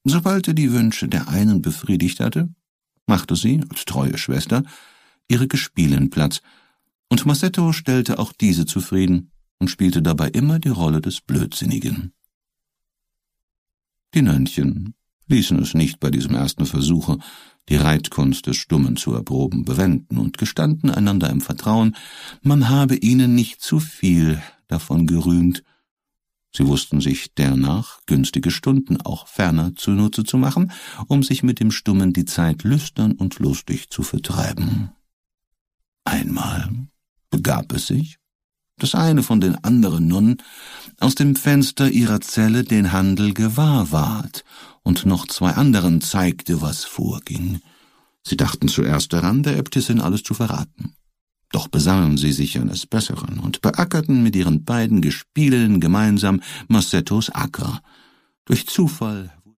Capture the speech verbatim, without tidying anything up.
Sobald er die Wünsche der einen befriedigt hatte, machte sie, als treue Schwester, ihre Gespielin Platz, und Massetto stellte auch diese zufrieden und spielte dabei immer die Rolle des Blödsinnigen. Die Nönnchen ließen es nicht bei diesem ersten Versuche, die Reitkunst des Stummen zu erproben, bewenden und gestanden einander im Vertrauen, man habe ihnen nicht zu viel davon gerühmt. Sie wussten sich dernach günstige Stunden auch ferner zunutze zu machen, um sich mit dem Stummen die Zeit lüstern und lustig zu vertreiben. Einmal begab es sich, dass eine von den anderen Nonnen aus dem Fenster ihrer Zelle den Handel gewahr ward und noch zwei anderen zeigte, was vorging. Sie dachten zuerst daran, der Äbtissin alles zu verraten. Doch besannen sie sich eines Besseren und beackerten mit ihren beiden Gespielinnen gemeinsam Massettos Acker. Durch Zufall